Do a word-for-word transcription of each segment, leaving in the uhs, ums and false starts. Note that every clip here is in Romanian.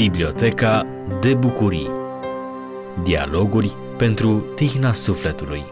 Biblioteca de bucurii. Dialoguri pentru tihna sufletului.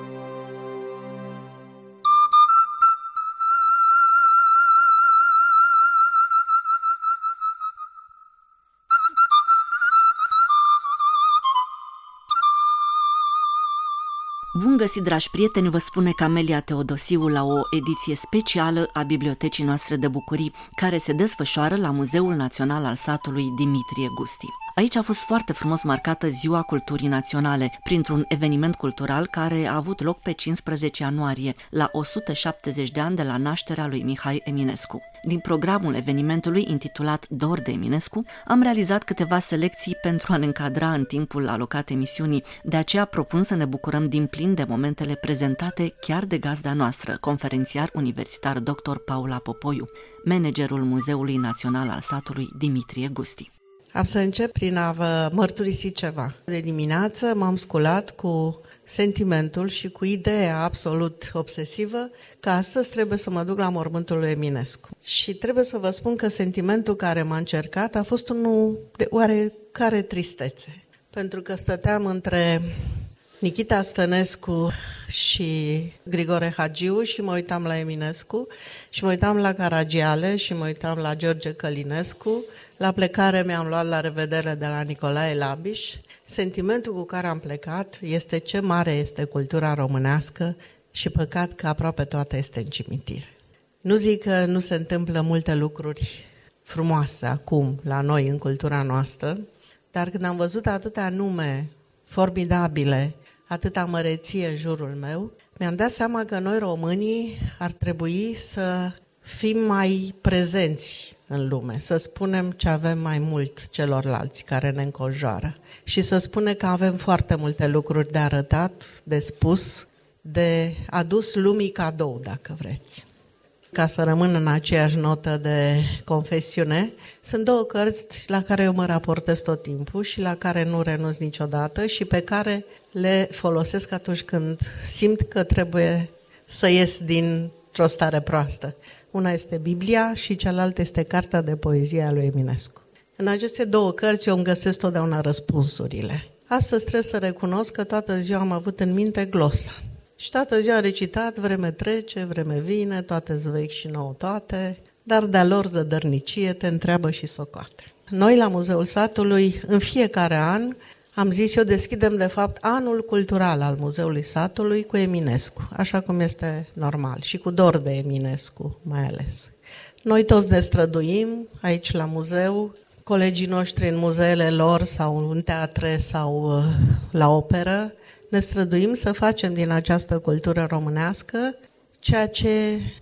Bun găsit, dragi prieteni, vă spune Camelia Teodosiu la o ediție specială a Bibliotecii noastre de bucurii, care se desfășoară la Muzeul Național al Satului Dimitrie Gusti. Aici a fost foarte frumos marcată Ziua Culturii Naționale, printr-un eveniment cultural care a avut loc pe cincisprezece ianuarie, la o sută șaptezeci de ani de la nașterea lui Mihai Eminescu. Din programul evenimentului, intitulat Dor de Eminescu, am realizat câteva selecții pentru a ne încadra în timpul alocat emisiunii, de aceea propun să ne bucurăm din plin de momentele prezentate chiar de gazda noastră, conferențiar universitar doctor Paula Popoiu, managerul Muzeului Național al Satului Dimitrie Gusti. Am să încep prin a vă mărturisi ceva. De dimineață m-am sculat cu sentimentul și cu ideea absolut obsesivă că astăzi trebuie să mă duc la mormântul lui Eminescu. Și trebuie să vă spun că sentimentul care m-a încercat a fost unul de oarecare tristețe. Pentru că stăteam între Nichita Stănescu și Grigore Hagiu și mă uitam la Eminescu și mă uitam la Caragiale și mă uitam la George Călinescu. La plecare mi-am luat la revedere de la Nicolae Labiș. Sentimentul cu care am plecat este ce mare este cultura românească și păcat că aproape toată este în cimitire. Nu zic că nu se întâmplă multe lucruri frumoase acum la noi în cultura noastră, dar când am văzut atâtea nume formidabile, atâta măreție în jurul meu, mi-am dat seama că noi românii ar trebui să fim mai prezenți în lume, să spunem ce avem mai mult celorlalți care ne înconjoară și să spunem că avem foarte multe lucruri de arătat, de spus, de adus lumii cadou, dacă vreți. Ca să rămân în aceeași notă de confesiune, sunt două cărți la care eu mă raportez tot timpul și la care nu renunț niciodată și pe care le folosesc atunci când simt că trebuie să ies dintr-o stare proastă. Una este Biblia și cealaltă este Cartea de poezie a lui Eminescu. În aceste două cărți eu îmi găsesc totdeauna răspunsurile. Astăzi trebuie să recunosc că toată ziua am avut în minte glosa. Și toată ziua am recitat, vreme trece, vreme vine, toate-s vechi și nouă toate, dar de-a lor zădărnicie te întreabă și socoate. Noi la Muzeul Satului, în fiecare an, am zis eu, deschidem de fapt anul cultural al Muzeului Satului cu Eminescu, așa cum este normal, și cu dor de Eminescu mai ales. Noi toți ne străduim aici la muzeu, colegii noștri în muzeele lor sau în teatre sau la operă, ne străduim să facem din această cultură românească ceea ce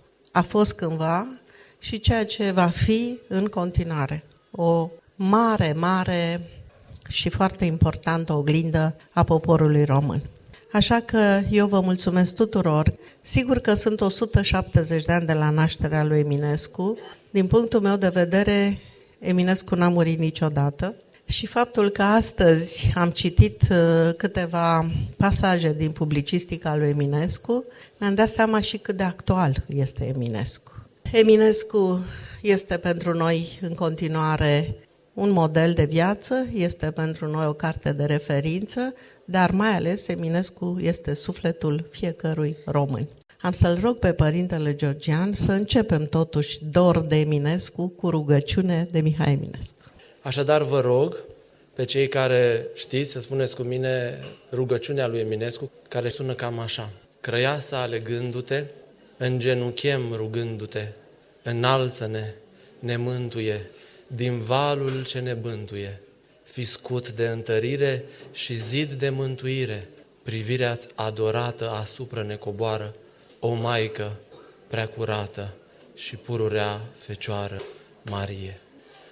a fost cândva și ceea ce va fi în continuare. O mare, mare și foarte importantă oglindă a poporului român. Așa că eu vă mulțumesc tuturor. Sigur că sunt o sută șaptezeci de ani de la nașterea lui Eminescu. Din punctul meu de vedere, Eminescu n-a murit niciodată. Și faptul că astăzi am citit uh, câteva pasaje din publicistica lui Eminescu, mi-am dat seama și cât de actual este Eminescu. Eminescu este pentru noi în continuare un model de viață, este pentru noi o carte de referință, dar mai ales Eminescu este sufletul fiecărui român. Am să-l rog pe Părintele Georgian să începem totuși Dor de Eminescu cu rugăciune de Mihai Eminescu. Așadar vă rog pe cei care știți să spuneți cu mine rugăciunea lui Eminescu, care sună cam așa. Crăiasă alegându-te, îngenunchem rugându-te, înalță-ne, ne mântuie, din valul ce ne bântuie. Fii scut de întărire și zid de mântuire, privirea-ți adorată asupra ne coboară, o Maică prea curată și pururea Fecioară Marie.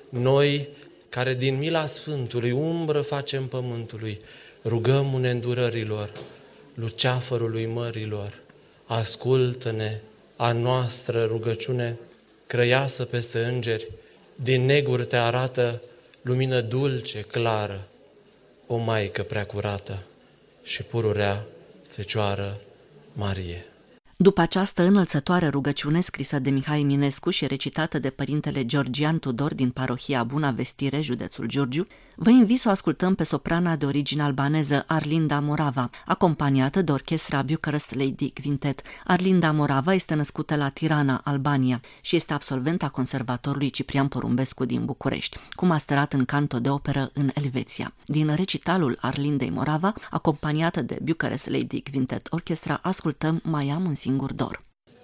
Noi, care din mila Sfântului umbră facem pământului, rugăm unendurărilor, luceafărului mărilor, ascultă-ne a noastră rugăciune, crăiasă peste îngeri, din neguri te arată lumină dulce, clară, o Maică prea curată și pururea Fecioară Marie. După această înălțătoare rugăciune scrisă de Mihai Eminescu și recitată de părintele Georgian Tudor din parohia Buna Vestire, județul Giurgiu, vă invit să o ascultăm pe soprana de origine albaneză Arlinda Morava, acompaniată de orchestra Bucharest Lady Quintet. Arlinda Morava este născută la Tirana, Albania, și este absolventa Conservatorului Ciprian Porumbescu din București, cu masterat în canto de operă în Elveția. Din recitalul Arlindei Morava, acompaniată de Bucharest Lady Quintet Orchestra, ascultăm Mai am un singur dor.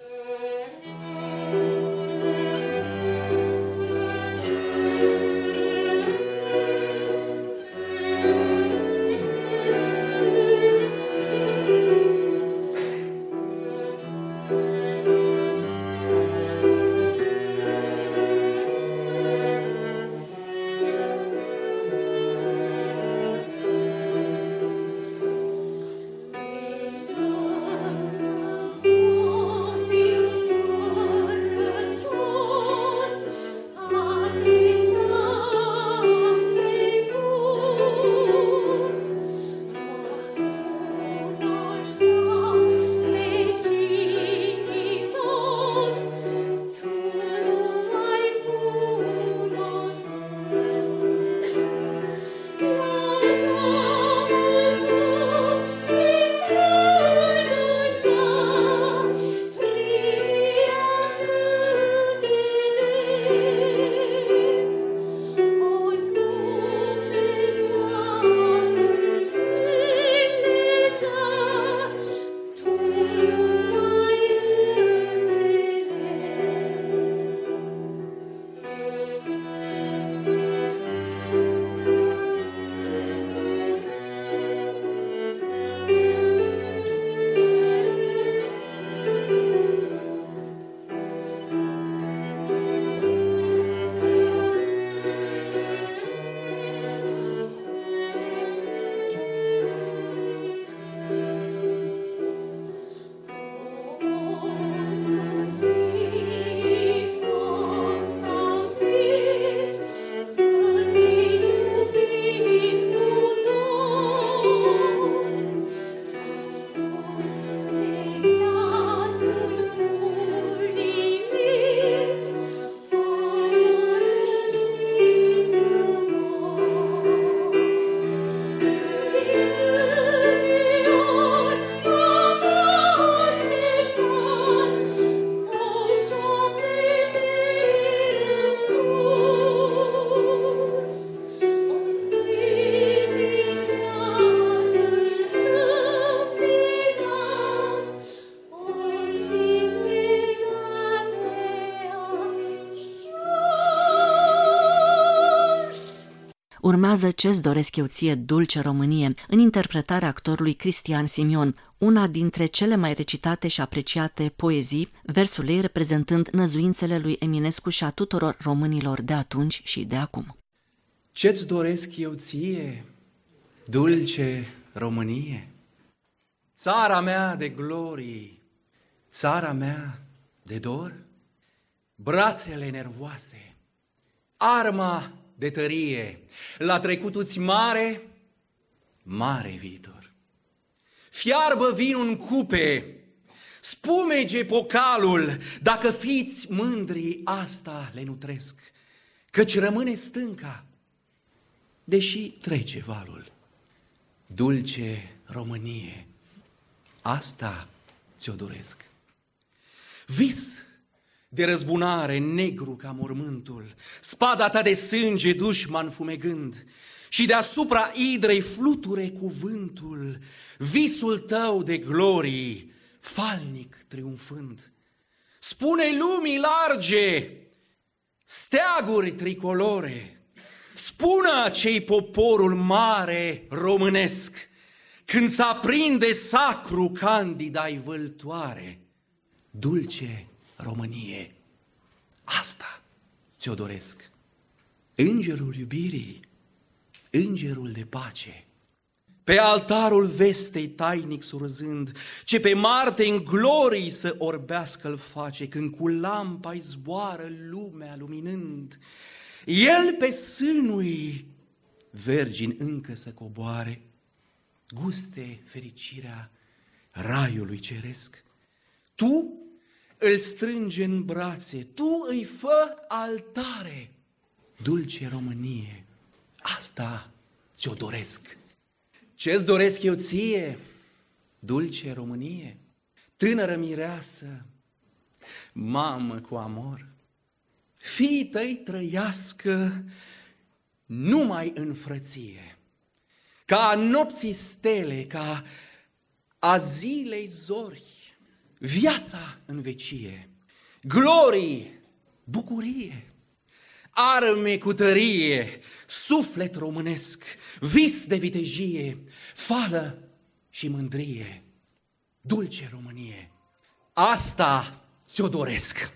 Urmează Ce-ți doresc eu ție, Dulce Românie, în interpretarea actorului Cristian Simion, una dintre cele mai recitate și apreciate poezii, versul ei reprezentând năzuințele lui Eminescu și a tuturor românilor de atunci și de acum. Ce-ți doresc eu ție, dulce Românie, țara mea de glorii, țara mea de dor, brațele nervoase, arma de tărie, la trecutul-ți mare, mare viitor. Fiarbă vinul în cupe, spumege pocalul, dacă fiți mândri, asta le nutresc, căci rămâne stânca, deși trece valul. Dulce Românie, asta ți-o doresc. Vis de răzbunare, negru ca mormântul, spada ta de sânge dușman fumegând, și deasupra idrei fluture cuvântul, visul tău de glorii, falnic triumfând. Spune lumii large, steaguri tricolore, spună cei poporul mare românesc, când s-aprinde sacru candida-i vâltoare. Dulce Românie, asta ți-o doresc. Îngerul iubirii, îngerul de pace, pe altarul vestei tainic surzând, ce pe Marte în glorii să orbească-l face, când cu lampa-i zboară lumea luminând, el pe sânui vergin încă să coboare, guste fericirea raiului ceresc, Tu îl strângi în brațe, tu îi fă altare. Dulce Românie, asta ți-o doresc. Ce-ți doresc eu ție, dulce Românie? Tânără mireasă, mamă cu amor, fiii tăi trăiască numai în frăție, ca a nopții stele, ca a zilei zori, viața în vecie, glorii, bucurie, arme cu tărie, suflet românesc, vis de vitejie, fală și mândrie. Dulce Românie, asta ți-o doresc.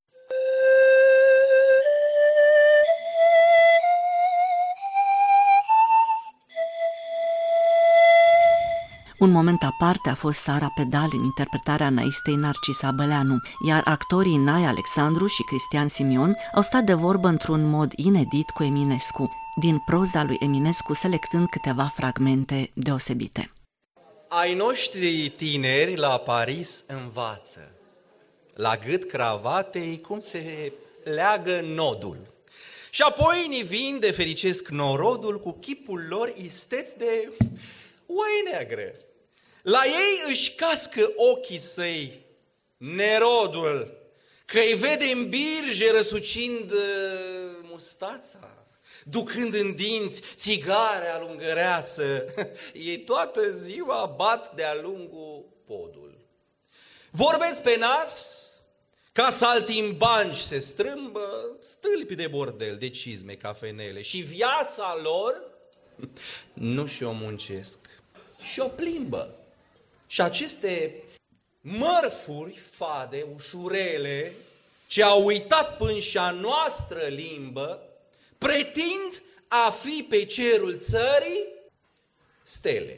Un moment aparte a fost Sara Pedal în interpretarea Naistei Narcisa Băleanu, iar actorii Naia Alexandru și Cristian Simion au stat de vorbă într-un mod inedit cu Eminescu, din proza lui Eminescu selectând câteva fragmente deosebite. Ai noștri tineri la Paris învață, la gât cravatei cum se leagă nodul. Și apoi ni vin de fericesc norodul cu chipul lor isteți de oaie neagră. La ei își cască ochii săi nerodul, că-i vede în birge răsucind mustața, ducând în dinți țigare alungăreață. Ei toată ziua bat de-a lungul podul. Vorbesc pe nas, ca saltimbanci se strâmbă, stâlpi de bordel, de cizme, cafenele, și viața lor nu și-o muncesc, și-o plimbă. Și aceste mărfuri fade, ușurele, ce au uitat până și-a noastră limbă, pretind a fi pe cerul țării stele.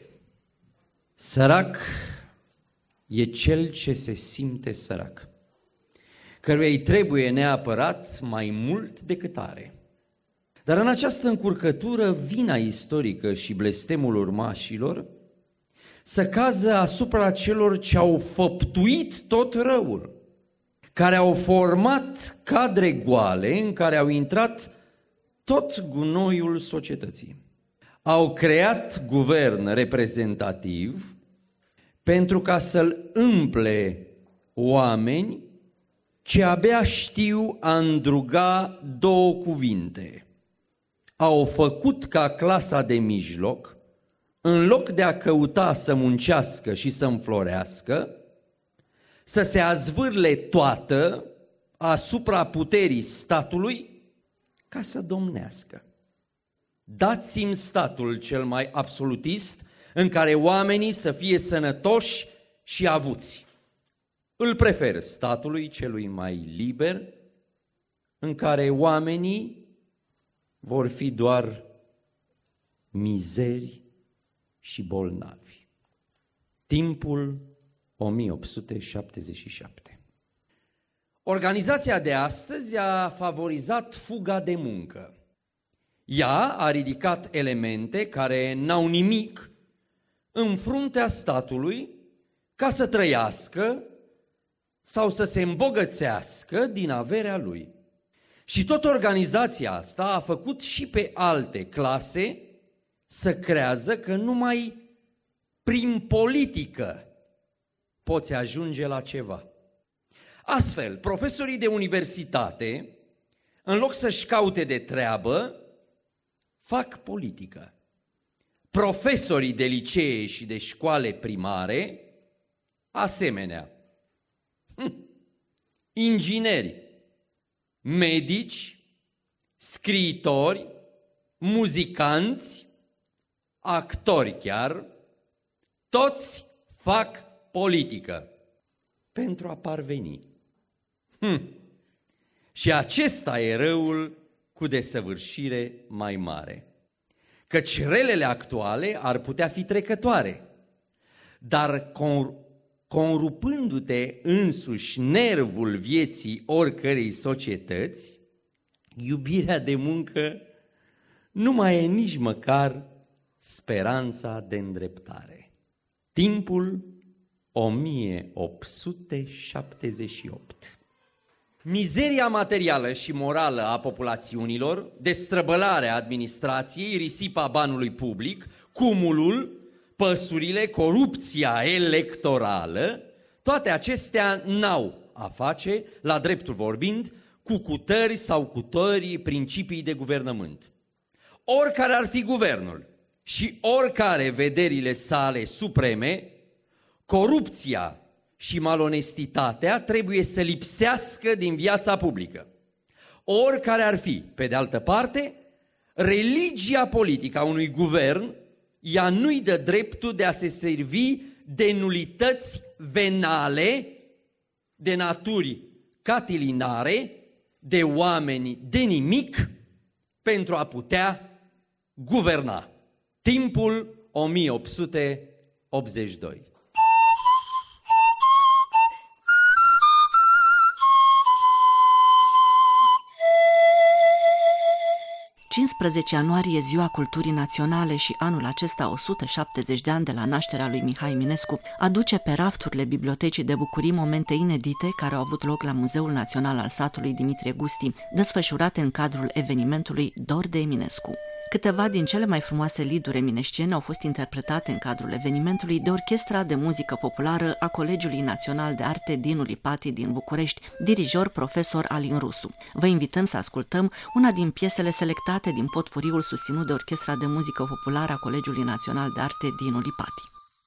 Sărac e cel ce se simte sărac, căruia îi trebuie neapărat mai mult decât are. Dar în această încurcătură, vina istorică și blestemul urmașilor să cază asupra celor ce au făptuit tot răul, care au format cadre goale în care au intrat tot gunoiul societății. Au creat guvern reprezentativ pentru ca să-l împle oameni ce abia știu a îndruga două cuvinte. Au făcut ca clasa de mijloc, în loc de a căuta să muncească și să înflorească, să se azvârle toată asupra puterii statului ca să domnească. Dați-mi statul cel mai absolutist în care oamenii să fie sănătoși și avuți. Îl prefer statului celui mai liber, în care oamenii vor fi doar mizeri și bolnavi. Timpul o mie opt sute șaptezeci și șapte. Organizația de astăzi a favorizat fuga de muncă. Ea a ridicat elemente care n-au nimic în fruntea statului ca să trăiască sau să se îmbogățească din averea lui. Și tot organizația asta a făcut și pe alte clase să creadă că numai prin politică poți ajunge la ceva. Astfel, profesorii de universitate, în loc să-și caute de treabă, fac politică. Profesorii de licee și de școale primare, asemenea. Hm. Ingineri, medici, scriitori, muzicanți, actori chiar, toți fac politică pentru a parveni. Hm. Și acesta e răul cu desăvârșire mai mare. Căci relele actuale ar putea fi trecătoare, dar conrupându-te însuși nervul vieții oricărei societăți, iubirea de muncă nu mai e nici măcar speranța de îndreptare. Timpul o mie opt sute șaptezeci și opt. Mizeria materială și morală a populațiunilor, destrăbălarea administrației, risipa banului public, cumulul, păsurile, corupția electorală, toate acestea n-au a face, la dreptul vorbind, cu cutări sau cutări principii de guvernământ. Oricare ar fi guvernul și oricare vederile sale supreme, corupția și malonestitatea trebuie să lipsească din viața publică. Oricare ar fi, pe de altă parte, religia politică a unui guvern, ea nu-i dă dreptul de a se servi de nulități venale, de naturi catilinare, de oameni de nimic, pentru a putea guverna. Timpul o mie opt sute optzeci și doi. cincisprezece ianuarie, Ziua Culturii Naționale și anul acesta o sută șaptezeci de ani de la nașterea lui Mihai Eminescu, aduce pe rafturile Bibliotecii de Bucurii momente inedite care au avut loc la Muzeul Național al satului Dimitrie Gusti, desfășurate în cadrul evenimentului Dor de Eminescu. Câteva din cele mai frumoase liduri eminesciene au fost interpretate în cadrul evenimentului de Orchestra de Muzică Populară a Colegiului Național de Arte Dinu Lipati din București, dirijor profesor Alin Rusu. Vă invităm să ascultăm una din piesele selectate din potpuriul susținut de Orchestra de Muzică Populară a Colegiului Național de Arte Dinu Lipati.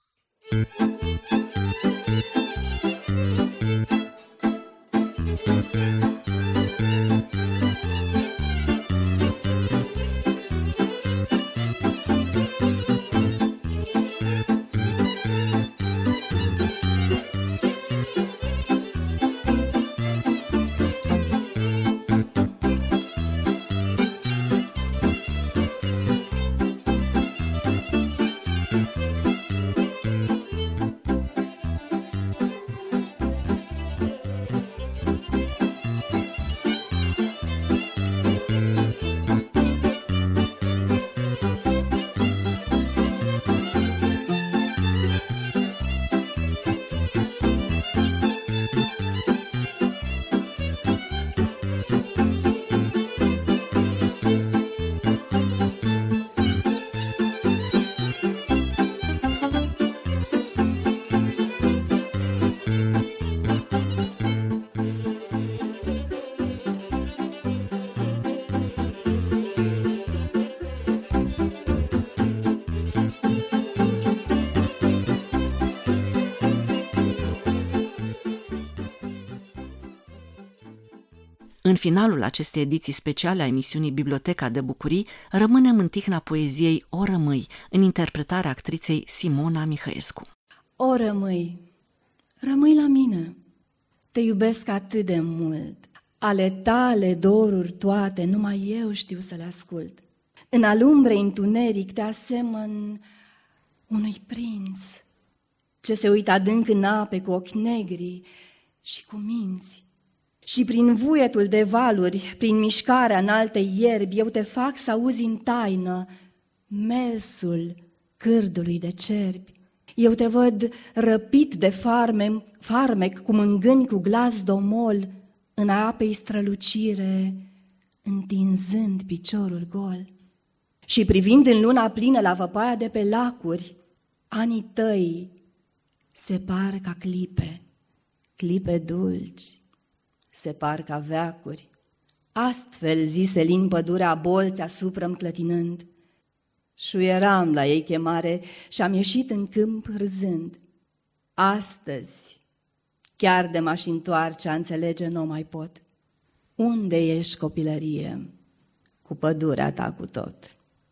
În finalul acestei ediții speciale a emisiunii Biblioteca de Bucurii, rămânem în tihna poeziei O rămâi, în interpretarea actriței Simona Mihăescu. O rămâi, rămâi la mine, te iubesc atât de mult, ale tale doruri toate, numai eu știu să le ascult. În alumbre întuneric te asemăn unui prinț, ce se uită adânc în ape cu ochi negri și cu minți. Și prin vuietul de valuri, prin mișcarea în alte ierbi, eu te fac să auzi în taină mersul cârdului de cerbi. Eu te văd răpit de farme, farmec, cum îngâni cu glas domol, în apei strălucire, întinzând piciorul gol. Și privind în luna plină la văpaia de pe lacuri, anii tăi se par ca clipe, clipe dulci, se par ca veacuri. Astfel zise lin pădurea bolți asupra-mi clătinând. Șuieram la ei chemare și-am ieșit în câmp râzând. Astăzi, chiar de m-aș întoarce, a înțelege n-o mai pot. Unde ești, copilărie, cu pădurea ta cu tot?